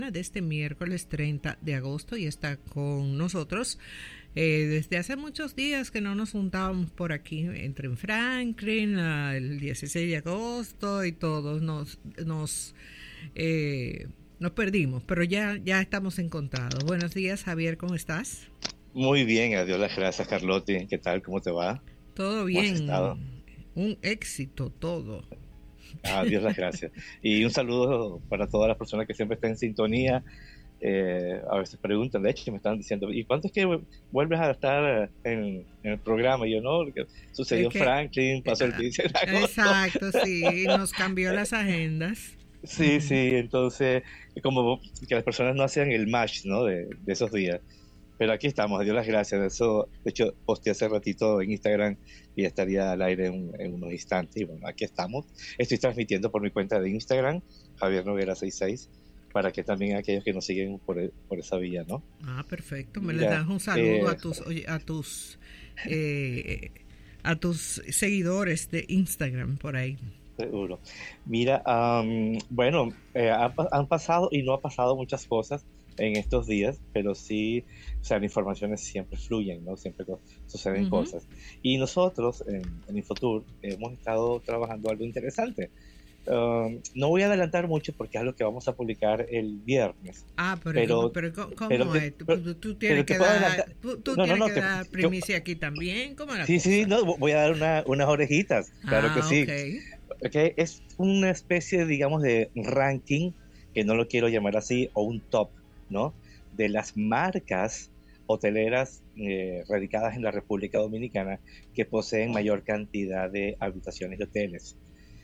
de este miércoles 30 de agosto y está con nosotros desde hace muchos días que no nos juntábamos por aquí entre en Franklin el 16 de agosto y todos nos perdimos, pero ya estamos encontrados. Buenos días, Javier, ¿cómo estás? Muy bien, adiós las gracias, Carlotti. ¿Qué tal? ¿Cómo te va? Todo ¿Cómo has bien, estado? un éxito todo. Adiós las gracias. Y un saludo para todas las personas que siempre están en sintonía. A veces preguntan, de hecho, me están diciendo, ¿y cuánto es que vuelves a estar en el programa? Y yo, no, porque Es sucedió en que, Franklin, pasó el 15 de agosto. exacto, sí, nos cambió las agendas. Sí, Ujú. sí, entonces, como que las personas no hacían el match, ¿no? De esos días. Pero aquí estamos, adiós las gracias. Eso, de hecho, posteé hace ratito en Instagram y estaría al aire en unos instantes. Y bueno, aquí estamos. Estoy transmitiendo por mi cuenta de Instagram, Javier Noguera 66, para que también aquellos que nos siguen por esa vía, ¿no? Ah, perfecto. Me les Mira, das un saludo a tus, oye, eh, a tus seguidores de Instagram por ahí. seguro. Mira, bueno, han pasado y no ha pasado muchas cosas en estos días, pero sí, o sea, las informaciones siempre fluyen, ¿no? Siempre suceden Ujú. cosas. Y nosotros en Infotour hemos estado trabajando algo interesante. No voy a adelantar mucho porque es algo que vamos a publicar el viernes, Ah, pero, pero pero, ¿cómo te, es? pero, Tú pero tienes te que puedo dar, adelantar. tú No, no, tienes no, que dar primicia aquí también. ¿Cómo es la sí, sí, cosa? no, voy a dar unas orejitas, claro que Ah, ok. sí. Okay, es una especie, digamos, de ranking, que no lo quiero llamar así, o un top, ¿no? De las marcas hoteleras radicadas en la República Dominicana que poseen mayor cantidad de habitaciones de hoteles.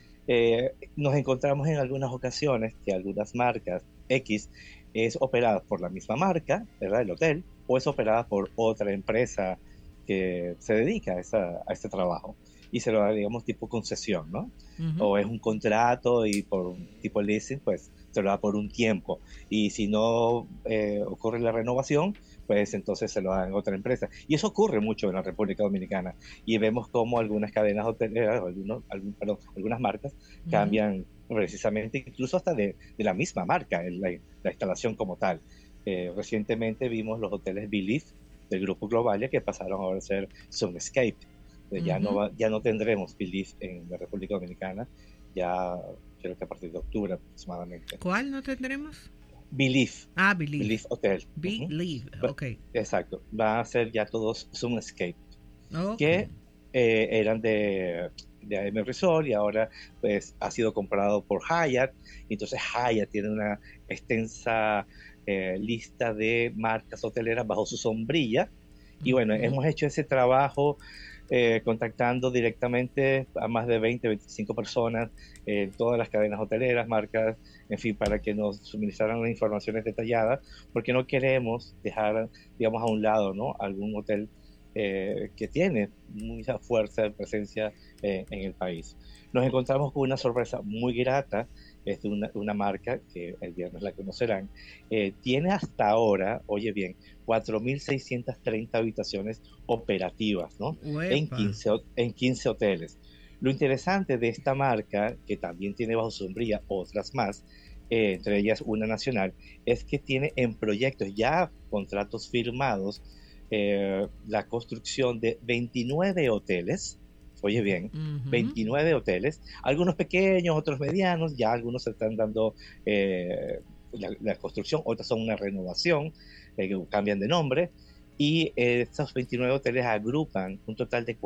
Nos encontramos en algunas ocasiones que algunas marcas X es operada por la misma marca, ¿verdad? El hotel, o es operada por otra empresa que se dedica a este trabajo y se lo da, digamos, tipo concesión, ¿no? Ujú. O es un contrato y por un tipo leasing, pues se lo da por un tiempo. Y si no ocurre la renovación, pues entonces se lo dan a otra empresa. Y eso ocurre mucho en la República Dominicana. Y vemos como algunas cadenas hoteleras, perdón, algunas marcas Ujú. cambian precisamente, incluso hasta de la misma marca, la instalación como tal. Recientemente vimos los hoteles Believe del Grupo Globalia que pasaron ahora a ser Sunscape. Ujú. Ya no tendremos Believe en la República Dominicana, ya creo que a partir de octubre aproximadamente. ¿Cuál no tendremos? Believe, Ah, Believe. Believe Hotel. Ujú. Believe, Va- ok. Exacto, van a ser ya todos Sunscape, Ok. que eran de AM Resort y ahora pues ha sido comprado por Hyatt. Entonces Hyatt tiene una extensa lista de marcas hoteleras bajo su sombrilla. Y bueno, Ujú. hemos hecho ese trabajo contactando directamente a más de 20, 25 personas en todas las cadenas hoteleras, marcas, en fin, para que nos suministraran las informaciones detalladas, porque no queremos dejar, digamos, a un lado, ¿no? Algún hotel que tiene mucha fuerza de presencia en el país. Nos encontramos con una sorpresa muy grata, es de una marca que el viernes la conocerán, tiene hasta ahora, oye bien, 4.630 habitaciones operativas, ¿no? Uepa. En 15 hoteles. Lo interesante de esta marca, que también tiene bajo su sombría otras más, entre ellas una nacional, es que tiene en proyectos ya contratos firmados la construcción de 29 hoteles, oye bien, Ujú. 29 hoteles, algunos pequeños, otros medianos, ya algunos se están dando la construcción, otras son una renovación, cambian de nombre, y estos 29 hoteles agrupan un total de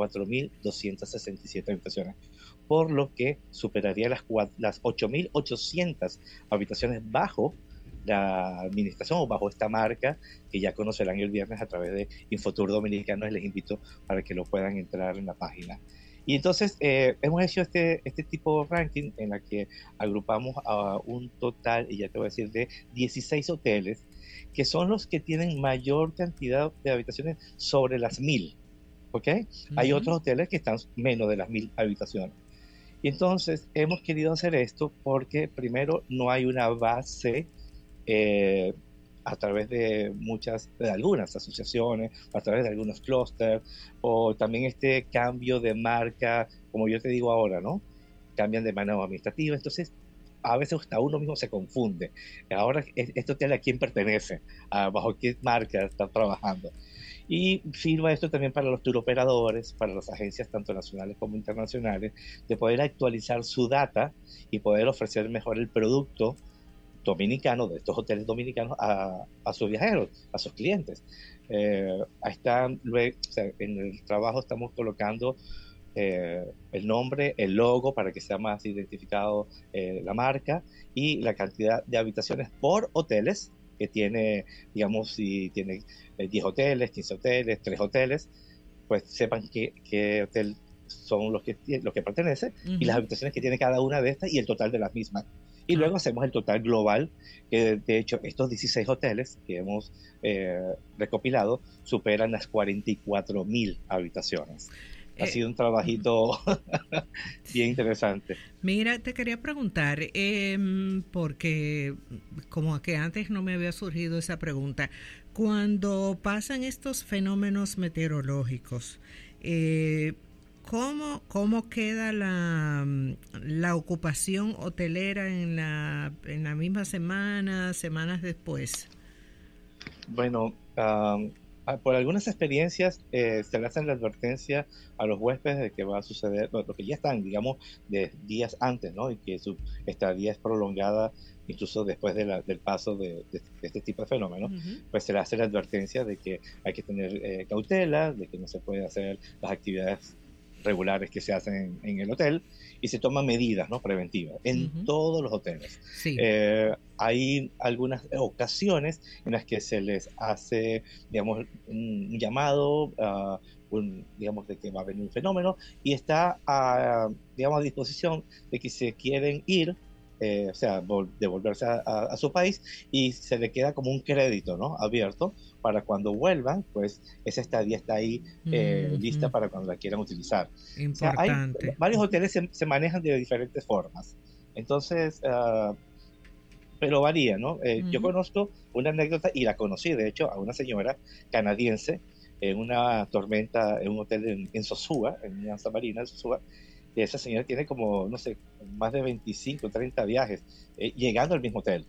4.267 habitaciones, por lo que superaría las 8.800 habitaciones bajo la administración o bajo esta marca que ya conocerán el viernes a través de Infotour Dominicano. Les invito para que lo puedan entrar en la página. Y entonces hemos hecho este tipo de ranking en la que agrupamos a un total, y ya te voy a decir, de 16 hoteles, que son los que tienen mayor cantidad de habitaciones sobre las 1.000. ¿Ok? Hay Ujú. otros hoteles que están menos de las 1.000 habitaciones. Y entonces hemos querido hacer esto porque primero no hay una base eh, a través de algunas asociaciones, a través de algunos clústeres, o también este cambio de marca, como yo te digo ahora, ¿no? Cambian de mano administrativa. Entonces, a veces hasta uno mismo se confunde. Ahora, ¿este hotel a quién pertenece? ¿Bajo qué marca está trabajando? Y sirva esto también para los turoperadores, para las agencias tanto nacionales como internacionales, de poder actualizar su data y poder ofrecer mejor el producto dominicano, de estos hoteles dominicanos, a sus viajeros, a sus clientes. Ahí están, luego, o sea, en el trabajo estamos colocando el nombre, el logo para que sea más identificado la marca y la cantidad de habitaciones por hoteles que tiene, digamos, si tiene 10 hoteles, 15 hoteles, 3 hoteles, pues sepan qué hotel son los que pertenece y las habitaciones que tiene cada una de estas y el total de las mismas. Y luego hacemos el total global, que de hecho estos 16 hoteles que hemos recopilado superan las 44.000 habitaciones. Ha sido un trabajito bien interesante. Mira, te quería preguntar, porque como que antes no me había surgido esa pregunta, cuando pasan estos fenómenos meteorológicos, ¿cómo queda la ocupación hotelera en la misma semana, semanas después? Bueno, por algunas experiencias se le hacen la advertencia a los huéspedes de que va a suceder, lo que ya están, digamos, de días antes, ¿no? Y que su estadía es prolongada incluso después del paso de este tipo de fenómenos, pues se le hace la advertencia de que hay que tener cautela, de que no se puede hacer las actividades regulares que se hacen en el hotel y se toman medidas, ¿no?, preventivas en todos los hoteles. Sí. Hay algunas ocasiones en las que se les hace, digamos, un llamado, digamos, de que va a venir un fenómeno y está, digamos, a disposición de que se quieren ir, o sea, devolverse a su país y se le queda como un crédito, ¿no?, abierto para cuando vuelvan, pues esa estadía está ahí lista para cuando la quieran utilizar. Importante. O sea, hay varios hoteles se manejan de diferentes formas. Entonces, pero varía, ¿no? Yo conozco una anécdota y la conocí, de hecho, a una señora canadiense en una tormenta en un hotel en Sosúa, en Santa Marina, en Sosúa. Y esa señora tiene como, no sé, más de 25, 30 viajes llegando al mismo hotel.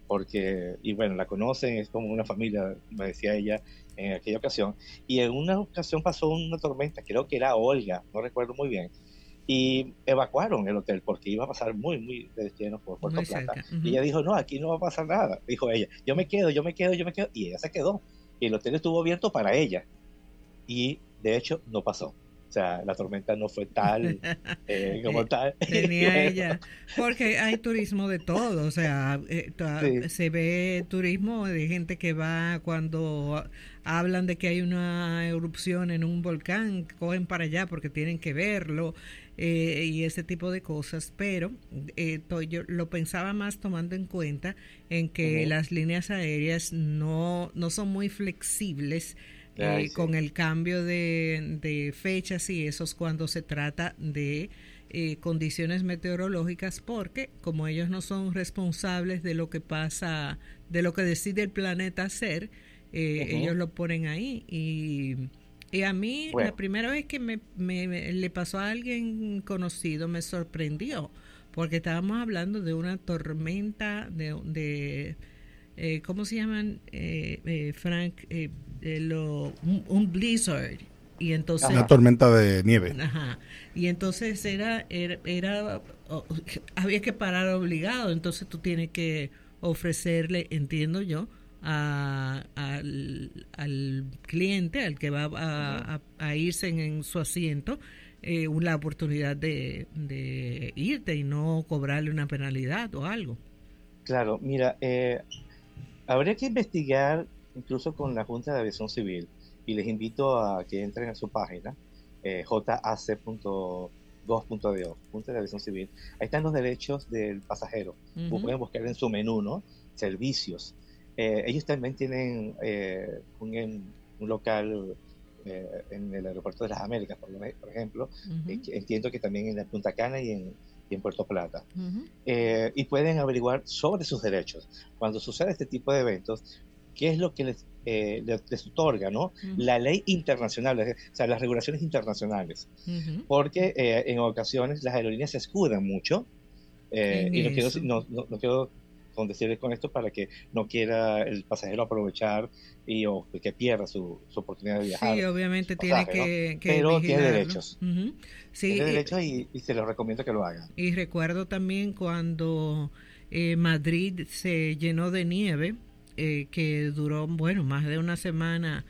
Y bueno, la conocen, es como una familia, me decía ella en aquella ocasión. Y en una ocasión pasó una tormenta, creo que era Olga, no recuerdo muy bien, y evacuaron el hotel porque iba a pasar muy, muy de lleno por Puerto Plata. Y ella dijo, no, aquí no va a pasar nada, dijo ella, yo me quedo, y ella se quedó. Y el hotel estuvo abierto para ella. Y de hecho, no pasó. O sea, la tormenta no fue tal como tal. Tenía ella, porque hay turismo de todo, o sea, Sí. se ve turismo de gente que va cuando hablan de que hay una erupción en un volcán, cogen para allá porque tienen que verlo y ese tipo de cosas, pero yo lo pensaba más tomando en cuenta en que las líneas aéreas no son muy flexibles. Con el cambio de fechas y esos cuando se trata de condiciones meteorológicas, porque como ellos no son responsables de lo que pasa, de lo que decide el planeta hacer, ellos lo ponen ahí y a mí la primera vez que le pasó a alguien conocido me sorprendió, porque estábamos hablando de una tormenta de ¿cómo se llaman, Frank? Un blizzard. Y entonces, una tormenta de nieve. Ajá. Y entonces había que parar obligado. Entonces tú tienes que ofrecerle, entiendo yo, al cliente, al que va a irse en su asiento, la oportunidad de irte y no cobrarle una penalidad o algo. Claro, mira, habría que investigar incluso con la Junta de Aviación Civil y les invito a que entren a su página jac.gov.do, Junta de Aviación Civil. Ahí están los derechos del pasajero. Pueden buscar en su menú, ¿no?, servicios. Ellos también tienen un local en el aeropuerto de las Américas, por ejemplo. Entiendo que también en la Punta Cana y en Puerto Plata. Y pueden averiguar sobre sus derechos. Cuando sucede este tipo de eventos, ¿qué es lo que les otorga, ¿no?, la ley internacional, o sea, las regulaciones internacionales? Porque en ocasiones las aerolíneas se escudan mucho Y no quiero, eso. no quiero condecirles con esto para que no quiera el pasajero aprovechar o que pierda su oportunidad de Sí, viajar, obviamente su tiene pasaje, ¿no? que Pero tiene vigilarlo. derechos. Ujú. Tiene Sí, derechos y se los recomiendo que lo hagan. y recuerdo también cuando Madrid se llenó de nieve, que duró, bueno, más de una semana.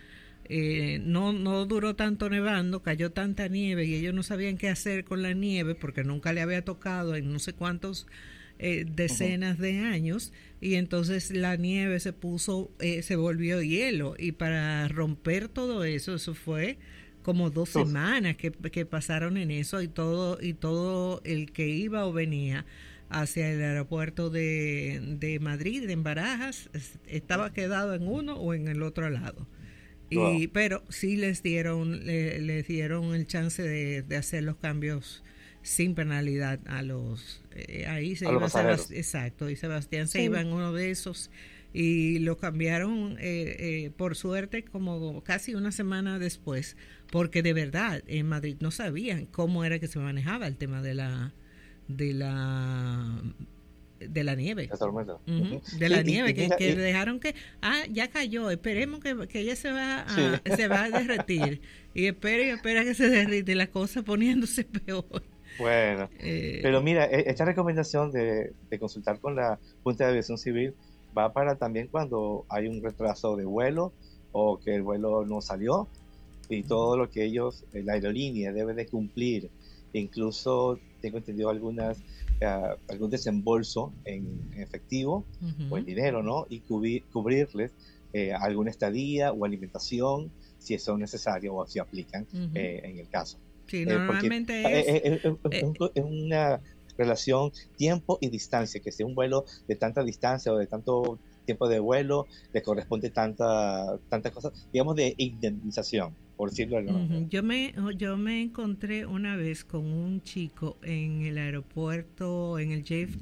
No duró tanto nevando, cayó tanta nieve y ellos no sabían qué hacer con la nieve porque nunca le había tocado en no sé cuántos Ujú. decenas de años, y entonces la nieve se volvió hielo, y para romper todo eso, eso fue como dos Uf, semanas que pasaron en eso, y todo el que iba o venía hacia el aeropuerto de Madrid, en Barajas, estaba quedado en uno o en el otro lado. wow. Pero sí les dieron el chance de hacer los cambios sin penalidad a los ahí se A los iba pasajeros. exacto, y Sebastián se iba Sí. en uno de esos, y lo cambiaron por suerte como casi una semana después, porque de verdad en Madrid no sabían cómo era que se manejaba el tema de la de la nieve. La tormenta. Ujú, Ujú. de la Sí, nieve, y mira, que dejaron ya cayó, esperemos que ella sí. se va a derretir, y espera que se derrite, y la cosa poniéndose peor. Bueno, pero Eh, mira, esta recomendación de consultar con la Junta de Aviación Civil va para también cuando hay un retraso de vuelo o que el vuelo no salió y todo lo que la aerolínea debe de cumplir. Incluso tengo entendido algún desembolso en efectivo o en ujú, dinero, ¿no? Y cubrirles alguna estadía o alimentación si eso es necesario o si aplican ujú. en el caso. Sí, Porque normalmente es eh, es una relación tiempo y distancia, que si un vuelo de tanta distancia o de tanto tiempo de vuelo le corresponde tanta cosa, digamos, de indemnización, por decirlo de alguna manera. ujú. Yo me encontré una vez con un chico en el aeropuerto, en el JFK,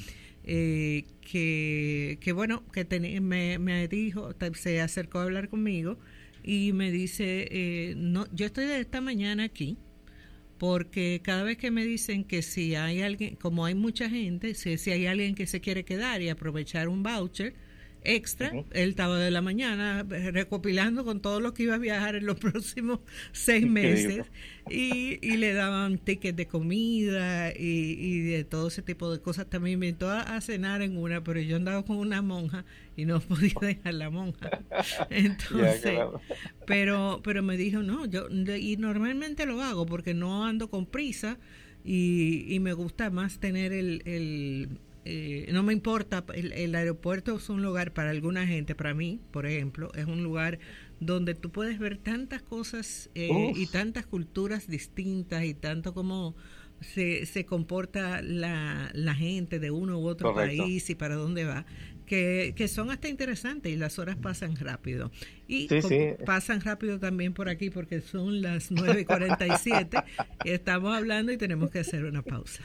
bueno, me dijo, se acercó a hablar conmigo y me dice, no, yo estoy de esta mañana aquí porque cada vez que me dicen que si hay alguien, como hay mucha gente, si hay alguien que se quiere quedar y aprovechar un voucher extra, Ujú. él estaba de la mañana recopilando con todo lo que iba a viajar en los próximos 6 meses, Increíble. y le daban tickets de comida y de todo ese tipo de cosas. También me invitó a cenar en una, pero yo andaba con una monja y no podía dejar la monja. Ya, Entonces, claro. pero me dijo, no, y normalmente lo hago porque no ando con prisa, y me gusta más tener no me importa, el aeropuerto es un lugar para alguna gente, para mí, por ejemplo, es un lugar donde tú puedes ver tantas cosas y Uf, tantas culturas distintas, y tanto como se comporta la gente de uno u otro correcto. país y para dónde va, que son hasta interesantes, y las horas pasan rápido. Y Sí, sí. pasan rápido también por aquí porque son las 9:47 y estamos hablando y tenemos que hacer una pausa.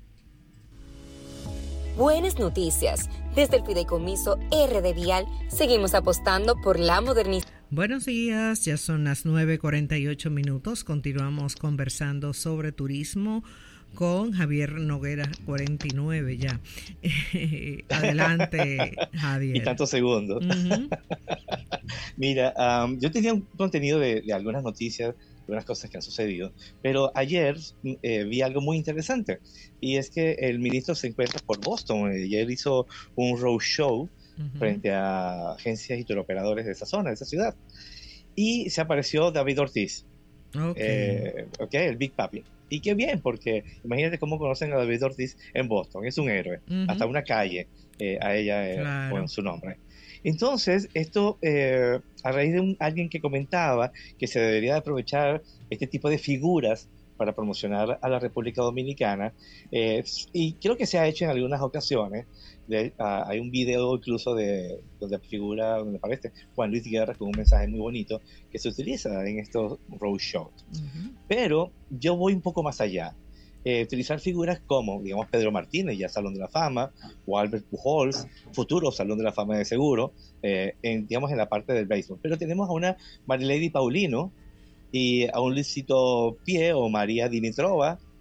Buenas noticias. Desde el Fideicomiso RD Vial seguimos apostando por la modernización. Buenos días, ya son las 9:48. Continuamos conversando sobre turismo con Javier Noguera 49 ya. Adelante, Y Javier. tantos segundos. Ujú. Mira, yo tenía un contenido de algunas noticias, de unas cosas que han sucedido, pero ayer vi algo muy interesante, y es que el ministro se encuentra por Boston. Ayer hizo un roadshow Ujú. frente a agencias y turoperadores de esa zona, de esa ciudad, y se apareció David Ortiz, Ok, ok, el Big Papi. Y qué bien, porque imagínate cómo conocen a David Ortiz en Boston, es un héroe, hasta ujú, una calle a ella con claro. su nombre. Entonces, esto a raíz de alguien que comentaba que se debería de aprovechar este tipo de figuras para promocionar a la República Dominicana, y creo que se ha hecho en algunas ocasiones. Hay un video incluso donde aparece Juan Luis Guerra con un mensaje muy bonito que se utiliza en estos roadshows. Ujú. Pero yo voy un poco más allá. Utilizar figuras como, digamos, Pedro Martínez, ya Salón de la Fama, o Albert Pujols, futuro Salón de la Fama de seguro, digamos, en la parte del béisbol. Pero tenemos a una Marilady Paulino y a un Luisito Pie o María Dimitrova.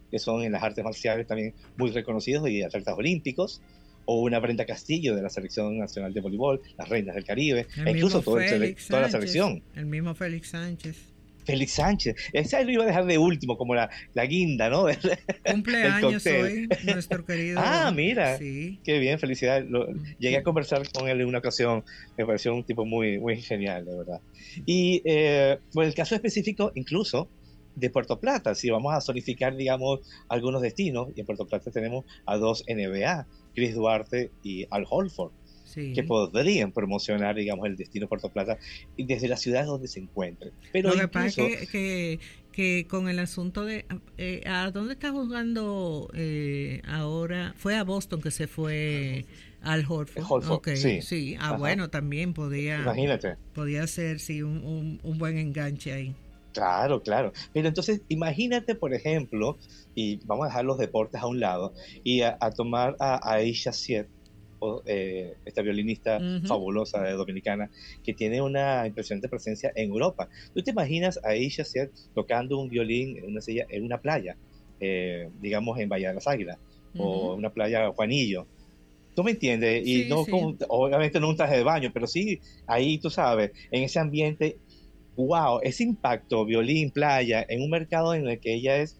que son en las artes marciales también muy reconocidos y atletas olímpicos, o una Brenda Castillo de la Selección Nacional de Voleibol, las Reinas del Caribe, e incluso toda la selección. El mismo Félix Sánchez. Félix Sánchez, esa lo iba a dejar de último, como la guinda, ¿no? Cumpleaños hoy, nuestro querido. Mira, sí. Qué bien, felicidades. Llegué a conversar con él en una ocasión, me pareció un tipo muy, muy genial, de verdad. Y por el caso específico, incluso, de Puerto Plata, si vamos a zonificar, digamos, algunos destinos, y en Puerto Plata tenemos a 2 NBA, Chris Duarte y Al Horford, sí, que podrían promocionar, digamos, el destino Puerto Plata desde la ciudad donde se encuentren. Pero lo que pasa es que con el asunto de ¿a dónde está jugando ahora? Fue a Boston que se fue Al Horford. Okay, sí. Bueno, también podía ser, sí, un buen enganche ahí. Claro. Pero entonces, imagínate, por ejemplo, y vamos a dejar los deportes a un lado, y a tomar a Aisha Siet, esta violinista fabulosa dominicana, que tiene una impresionante presencia en Europa. ¿Tú te imaginas a Aisha Siet tocando un violín en una playa, digamos en Bahía de las Águilas, o una playa Juanillo? ¿Tú me entiendes? Y sí. Obviamente no un traje de baño, pero sí, ahí tú sabes, en ese ambiente. Wow, ese impacto, violín, playa, en un mercado en el que ella es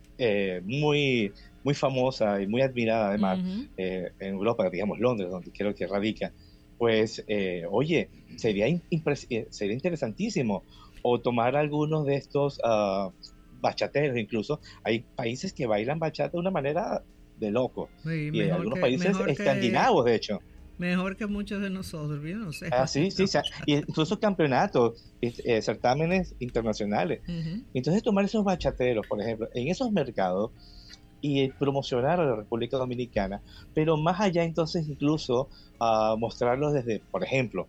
muy, muy famosa y muy admirada, además, en Europa, digamos Londres, donde creo que radica, pues, oye, sería interesantísimo. O tomar algunos de estos bachateros, incluso. Hay países que bailan bachata de una manera de loco. Sí, y algunos países escandinavos, de hecho. Mejor que muchos de nosotros, yo no sé. Sí, incluso campeonatos, certámenes internacionales. Entonces tomar esos bachateros, por ejemplo, en esos mercados y promocionar a la República Dominicana, pero más allá entonces incluso mostrarlos desde, por ejemplo,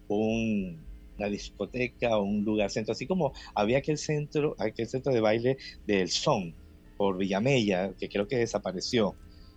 una discoteca o un lugar centro, así como había aquel centro de baile del Son por Villamella, que creo que desapareció,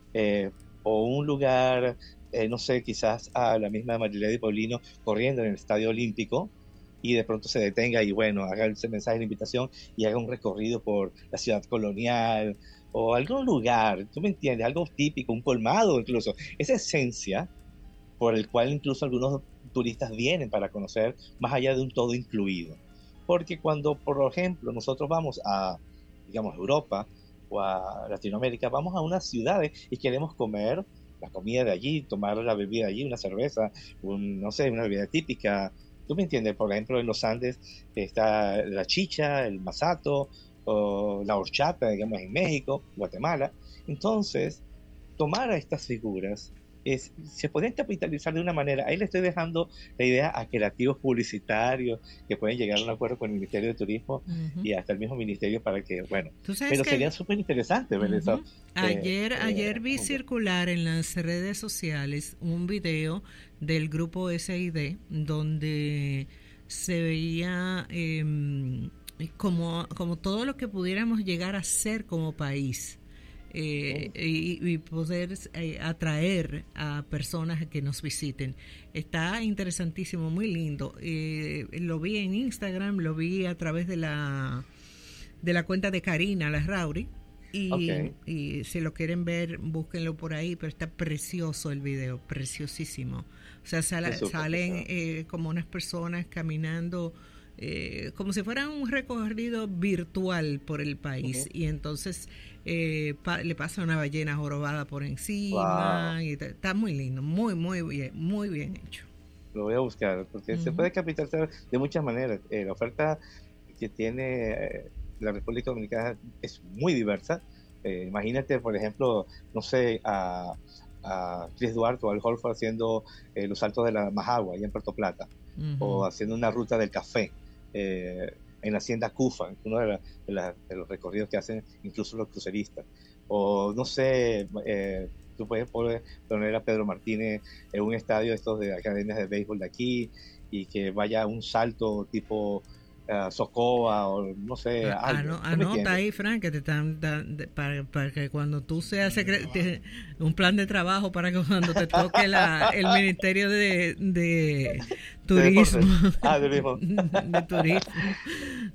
o un lugar... no sé, quizás a la misma Marilady Paulino corriendo en el Estadio Olímpico y de pronto se detenga y bueno, haga ese mensaje de invitación y haga un recorrido por la ciudad colonial o algún lugar, tú me entiendes, algo típico, un colmado incluso, esa esencia por el cual incluso algunos turistas vienen para conocer más allá de un todo incluido. Porque cuando, por ejemplo, nosotros vamos a, digamos, Europa o a Latinoamérica, vamos a unas ciudades y queremos comer la comida de allí, tomar la bebida de allí, una cerveza, no sé, una bebida típica. ¿Tú me entiendes? Por ejemplo, en los Andes está la chicha, el masato, o la horchata, digamos, en México, Guatemala. Entonces, tomar a estas figuras se pueden capitalizar de una manera. Ahí le estoy dejando la idea a creativos publicitarios que pueden llegar a un acuerdo con el Ministerio de Turismo y hasta el mismo ministerio para que, bueno, pero sería súper interesante ver eso. Ayer vi circular en las redes sociales un video del grupo SID donde se veía como todo lo que pudiéramos llegar a ser como país. Y poder atraer a personas que nos visiten. Está interesantísimo, muy lindo. Lo vi en Instagram, lo vi a través de la cuenta de Karina Larrauri y si lo quieren ver, búsquenlo por ahí, pero está precioso el video, preciosísimo. O sea, salen como unas personas caminando como si fuera un recorrido virtual por el país y entonces le pasa una ballena jorobada por encima y está muy lindo, muy bien hecho. Lo voy a buscar porque se puede capitalizar de muchas maneras. La oferta que tiene la República Dominicana es muy diversa. Imagínate, por ejemplo, no sé, a Chris Duarte o Al Horford haciendo los saltos de la Majagua allá en Puerto Plata, o haciendo una ruta del café en la hacienda Cufa, uno de los recorridos que hacen incluso los cruceristas. O no sé, tú puedes poner a Pedro Martínez en un estadio estos de academias de béisbol de aquí y que vaya a un salto tipo Socoa o no sé, anota ahí, Frank, que te están para que cuando tú seas un plan de trabajo para que cuando te toque el Ministerio de Turismo de turismo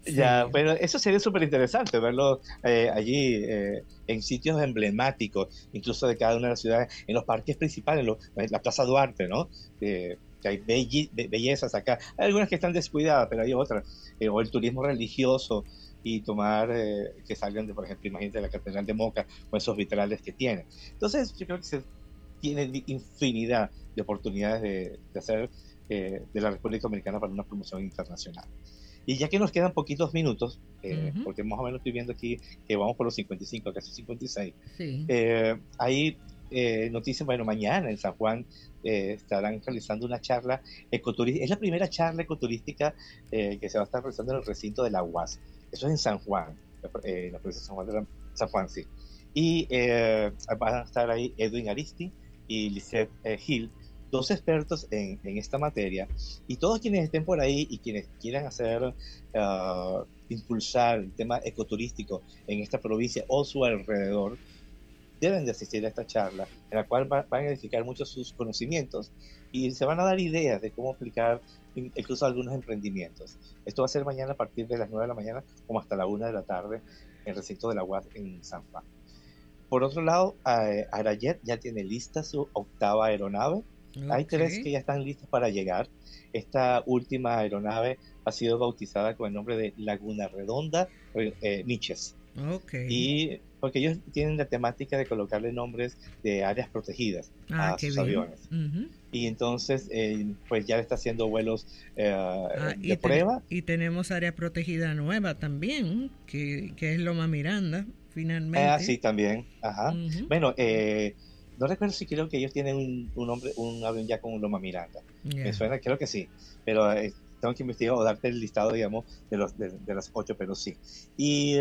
Ya, Sí. pero eso sería súper interesante verlo allí en sitios emblemáticos, incluso de cada una de las ciudades, en los parques principales, en la Plaza Duarte, ¿no? Que hay bellezas acá. Hay algunas que están descuidadas, pero hay otras. O el turismo religioso y tomar, que salgan de, por ejemplo, imagínate la Catedral de Moca o esos vitrales que tiene. Entonces, yo creo que se tiene infinidad de oportunidades de hacer de la República Dominicana para una promoción internacional. Y ya que nos quedan poquitos minutos, Ujú. porque más o menos estoy viendo aquí que vamos por los 55, casi 56, Sí. hay noticias, bueno, mañana en San Juan estarán realizando una charla ecoturística, es la primera charla ecoturística que se va a estar realizando en el recinto de la UAS, eso es en San Juan, la provincia de San Juan, San Juan, sí. Y van a estar ahí Edwin Aristi y Lisette Hill, dos expertos en esta materia, y todos quienes estén por ahí y quienes quieran hacer, impulsar el tema ecoturístico en esta provincia o su alrededor, deben de asistir a esta charla, en la cual van a edificar muchos sus conocimientos y se van a dar ideas de cómo aplicar incluso algunos emprendimientos. Esto va a ser mañana a partir de las 9 de la mañana como hasta la 1 de la tarde en el recinto de la UAS en San Juan. Por otro lado, Arayet ya tiene lista su octava aeronave. Hay Ok. 3 que ya están listas para llegar. Esta última aeronave ha sido bautizada con el nombre de Laguna Redonda Niches. Ok. Y porque ellos tienen la temática de colocarle nombres de áreas protegidas Ah, a qué sus bien. aviones. Ujú. Y entonces, pues ya está haciendo vuelos Ah, de prueba. y tenemos área protegida nueva también, que es Loma Miranda, finalmente. Sí, también. Ajá. Ujú. Bueno, no recuerdo si creo que ellos tienen un avión ya con Loma Miranda. Me Ya. suena, creo que sí. Pero tengo que investigar o darte el listado, digamos, de las 8, pero sí. Y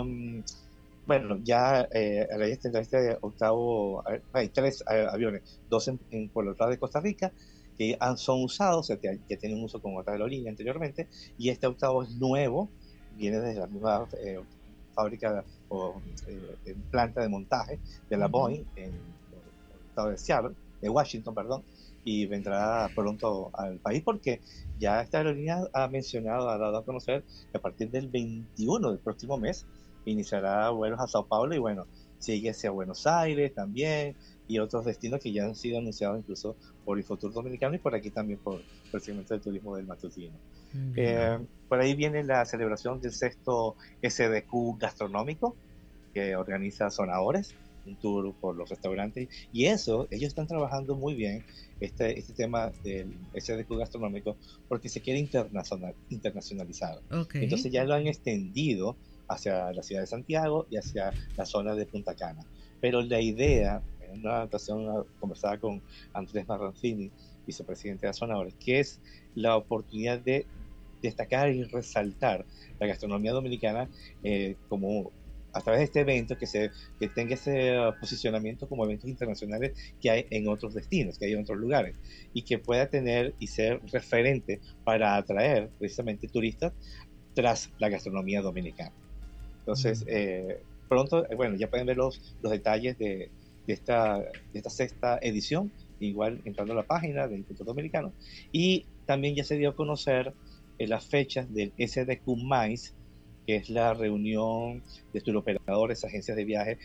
bueno, ya Arayes tendrá este octavo, hay 3 aviones, 2 por el lado de Costa Rica, que son usados, o sea, que tienen uso con otra aerolínea anteriormente, y este octavo es nuevo, viene desde la misma fábrica o planta de montaje de la Ujú. Boeing en el estado de Seattle, de Washington, perdón, y vendrá pronto al país porque ya esta aerolínea ha mencionado, ha dado a conocer que a partir del 21 del próximo mes iniciará vuelos a Sao Paulo y bueno, sigue hacia Buenos Aires también y otros destinos que ya han sido anunciados incluso por Infotur Dominicano y por aquí también por el segmento de turismo del matutino. Bien. Por ahí viene la celebración del sexto SDQ gastronómico que organiza Sonadores, un tour por los restaurantes, y eso, ellos están trabajando muy bien este tema del SDQ gastronómico porque se quiere internacionalizar. Ok. Entonces ya lo han extendido hacia la ciudad de Santiago y hacia la zona de Punta Cana. Pero la idea, en una ocasión conversaba con Andrés Marrancini, vicepresidente de Sonadores, que es la oportunidad de destacar y resaltar la gastronomía dominicana como a través de este evento que tenga ese posicionamiento como eventos internacionales que hay en otros destinos, que hay en otros lugares, y que pueda tener y ser referente para atraer precisamente turistas tras la gastronomía dominicana. Entonces, pronto, bueno, ya pueden ver los detalles de esta sexta edición, igual entrando a la página del Instituto Dominicano, y también ya se dio a conocer las fechas del SDQ MICE, que es la reunión de turoperadores, agencias de viaje,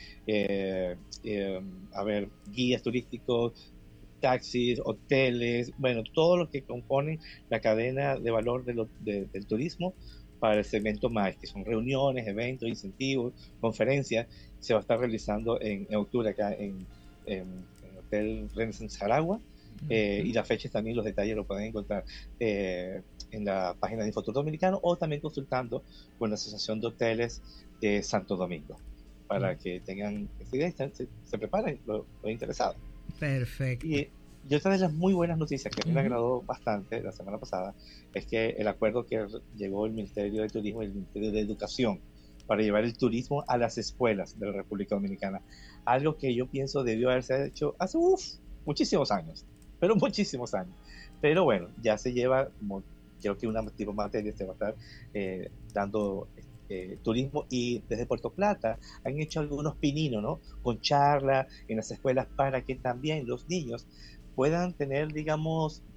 a ver, guías turísticos, taxis, hoteles, bueno, todo lo que componen la cadena de valor del turismo para el segmento MICE, que son reuniones, eventos, incentivos, conferencias, se va a estar realizando en octubre acá en el Hotel Renaissance Jaragua, y las fechas también, los detalles los pueden encontrar en la página de Infotur Dominicano o también consultando con la Asociación de Hoteles de Santo Domingo para que tengan esta idea y se preparen los interesados. Perfecto. Y otra de las muy buenas noticias que a mí me agradó bastante la semana pasada es que el acuerdo que llegó el Ministerio de Turismo y el Ministerio de Educación para llevar el turismo a las escuelas de la República Dominicana, algo que yo pienso debió haberse hecho hace muchísimos años, pero muchísimos años. Pero bueno, ya se lleva, como creo que una tipo de materia se va a estar dando turismo, y desde Puerto Plata han hecho algunos pininos, ¿no? Con charlas en las escuelas para que también los niños puedan tener, digamos,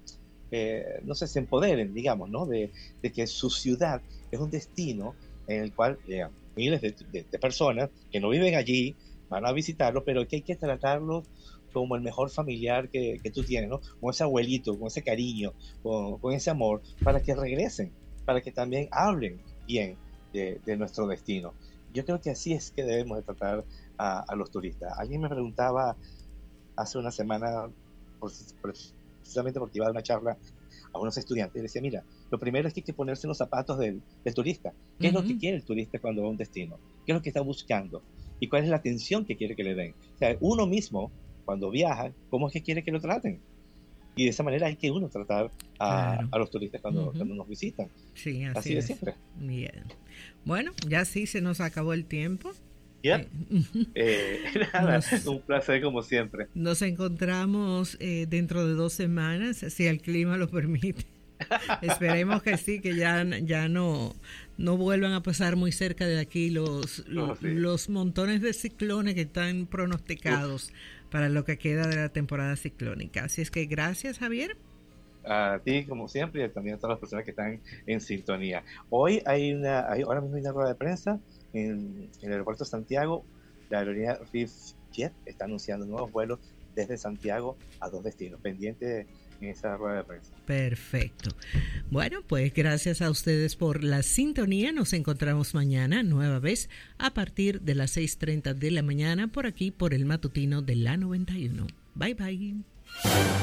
no sé, se empoderen, digamos, ¿no? De que su ciudad es un destino en el cual miles de personas que no viven allí van a visitarlo, pero que hay que tratarlos como el mejor familiar que tú tienes, ¿no? Con ese abuelito, con ese cariño, con ese amor, para que regresen, para que también hablen bien de nuestro destino. Yo creo que así es que debemos de tratar a los turistas. Alguien me preguntaba hace una semana, precisamente porque iba a dar una charla a unos estudiantes, y decía, mira, lo primero es que hay que ponerse en los zapatos del turista. ¿Qué es lo que quiere el turista cuando va a un destino? ¿Qué es lo que está buscando? ¿Y cuál es la atención que quiere que le den? O sea, uno mismo, cuando viaja, ¿cómo es que quiere que lo traten? Y de esa manera hay que uno tratar a los turistas cuando nos visitan. Sí, así de siempre. Bien. Bueno, ya sí se nos acabó el tiempo. Yeah. Nada, un placer como siempre. Nos encontramos dentro de 2 semanas, si el clima lo permite. Esperemos que sí, que ya no vuelvan a pasar muy cerca de aquí los montones de ciclones que están pronosticados para lo que queda de la temporada ciclónica. Así es que gracias, Javier. A ti, como siempre, y también a todas las personas que están en sintonía. Hoy ahora mismo hay una rueda de prensa en el aeropuerto de Santiago. La aerolínea RIF-Jet está anunciando nuevos vuelos desde Santiago a 2 destinos, pendiente en esa rueda de prensa. Perfecto. Bueno, pues gracias a ustedes por la sintonía. Nos encontramos mañana, nueva vez, a partir de las 6:30 de la mañana, por aquí, por el matutino de la 91. Bye, bye.